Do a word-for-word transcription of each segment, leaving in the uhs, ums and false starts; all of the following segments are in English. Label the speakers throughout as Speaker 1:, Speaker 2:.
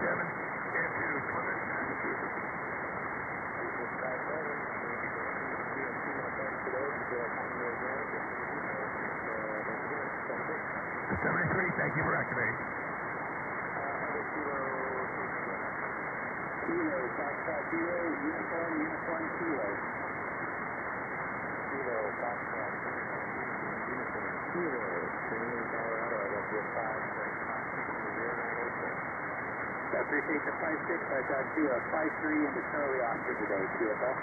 Speaker 1: seven into Plymouth, Massachusetts. seventy-three, thank you for activating.
Speaker 2: Kilo, Foxtrot Kilo, uniform, uniform, Kilo. Kilo, Foxtrot, uniform, Kilo. Kilo, Colorado, I got you a five six, zero nine eight six. I appreciate the five six. I got you a five three into Charlie Oscar today, T F L.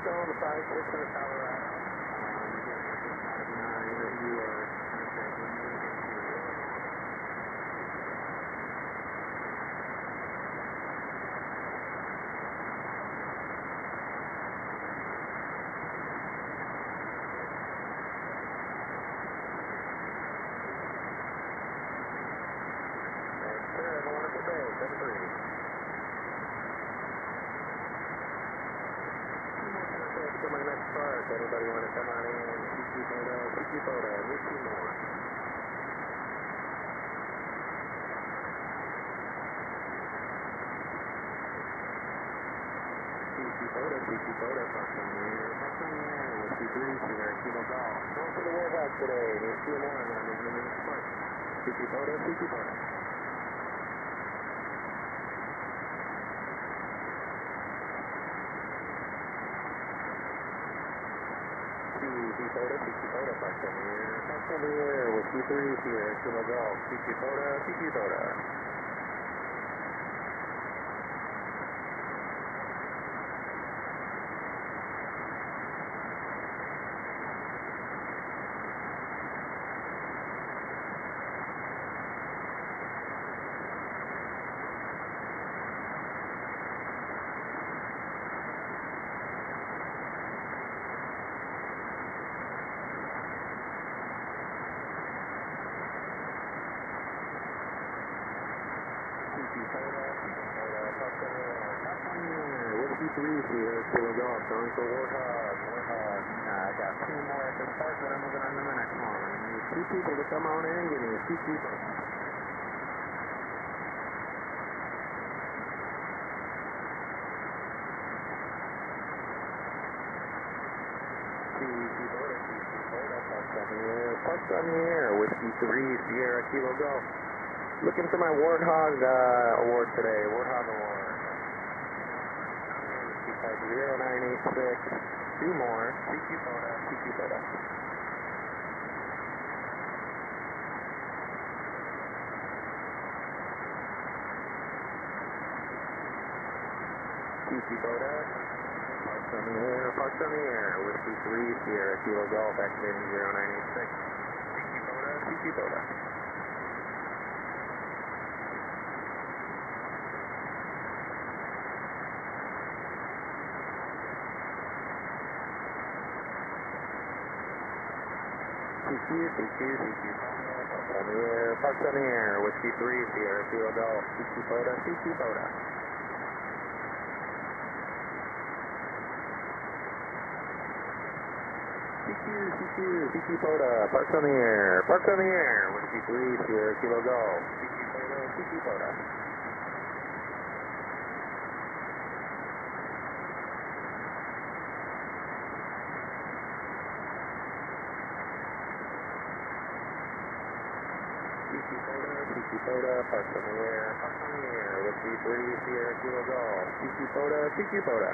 Speaker 2: Stone, the five six in the Colorado. Um, you're going to get five nine that you are contacting me into. Thanks, sir. Have a wonderful day. seven three. To my next park. Anybody want to come on in? Kiki Photo, Kiki Photo, need two more. Kiki Photo, Kiki Photo, park on the air, park on the air with two three here, Kilo Golf. Going for the Warhawk today, need two more and I'm in the next park. Kiki Photo, Kiki Photo. Kiki Photo, Kiki Photo, park on the air, park on the air with two three here, Kilo Golf. Kiki Photo, Kiki Photo. Kiki Photo, Kiki Photo, park on the air, park on the air with two three here, Kilo Golf. Going for Warthog, Warthog. Uh, I got two more at this park, but I'm moving on to the next one. I need two people to come on in and give me a Kiki Photo. Kiki Photo, Kiki Photo, parked on the air, parked on the air, Whiskey three, Sierra Kilo Golf. Looking for my Warthog uh, award today, Warthog award. zero nine eight six, two more, Kiki Photo, Kiki Photo. Kiki Photo, parked on the air, parked on the air, Whiskey three, Sierra Kilo Golf, activating zero nine eight six. Kiki Photo, Kiki Photo. P Q, P Q, P Q, parked on the air, parked on the air, Whiskey three, Sierra Kilo Golf, P Q Photo, P Q Photo. P Q, P Q, P Q Photo, parked on the air, parked on the air, Whiskey three, Sierra Kilo Golf, P Q Photo, P Q Photo. Kiki Photo, Kiki Photo, parked on the air, parked on the air, Whiskey three, Sierra Kilo Golf, Kiki Photo, Kiki Photo.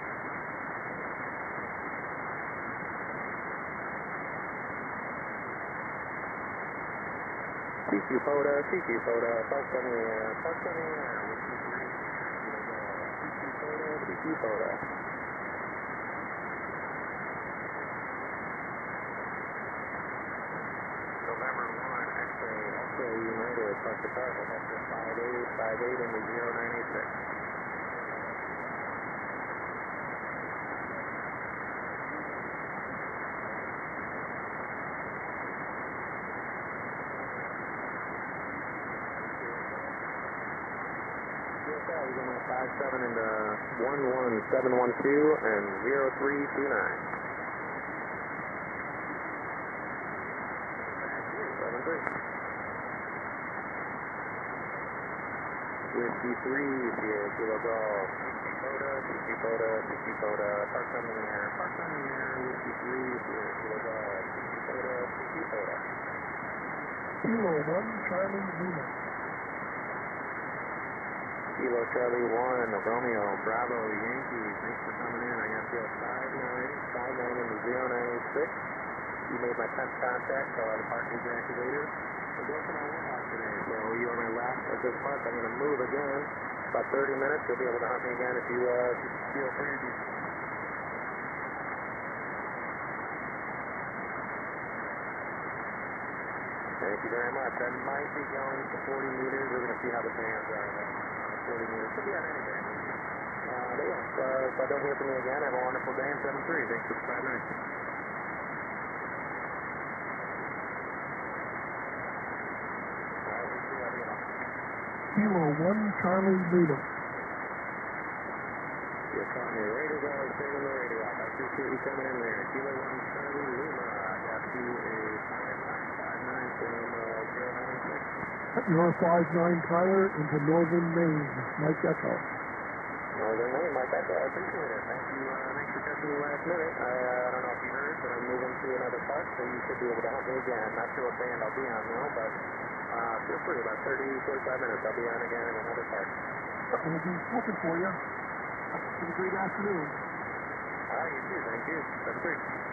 Speaker 2: Kiki Photo, Kiki Photo, parked on the air, parked on the air, Whiskey three, Sierra Kilo Golf, Kiki Photo, Kiki Photo. November one, X-Ray, X-Ray United, park the car, that's the five eight, five eight into zero nine eight six. We're going to five seven into one one seven one two and zero three two nine. seven three. Whiskey three, Sierra Kilo Golf, Kiki Photo, Kiki Photo, Kiki Photo, parked on the air, parked on the air, Whiskey three, Sierra Kilo Golf, Kiki Photo, Kiki Photo.
Speaker 3: Kilo one, Charlie Lima.
Speaker 2: Kilo Charlie one, Romeo, Bravo, Yankees, thanks for coming in. I got you at five nine, five nine into zero nine eight six. You made my tenth contact, so the park is activated. I'm going for my Warhawk today, so you are my last at this park. I'm going to move again. About thirty minutes, you'll be able to hunt me again if you uh, feel free to. Thank you very much. I might be going to forty meters. We're going to see how the bands are. Uh, forty meters. Could be on any band. Uh, but yeah, so if I don't hear from you again, have a wonderful day in seven three. Thanks for the five nine. All right, we'll see how we get on.
Speaker 3: Kilo one, Charlie Lima.
Speaker 2: You're calling your radio guys, turning the radio off. I appreciate you coming in there. Kilo one, Charlie Lima. I got you a five nine five nine from uh, zero nine six.
Speaker 3: Your five nine Tyler into Northern Maine. Mike Echo.
Speaker 2: Northern Maine, Mike Echo. I appreciate it. Thank you. Uh, thanks for catching me last minute. I uh, don't know if you heard, but I'm moving to another park, so you should be able to help me again. Not sure what band I'll be on, though, but uh, feel free. About thirty, forty-five minutes, I'll be on again in another park.
Speaker 3: We'll be looking for you. Have a great afternoon.
Speaker 2: All right, you too. Thank you. seven three.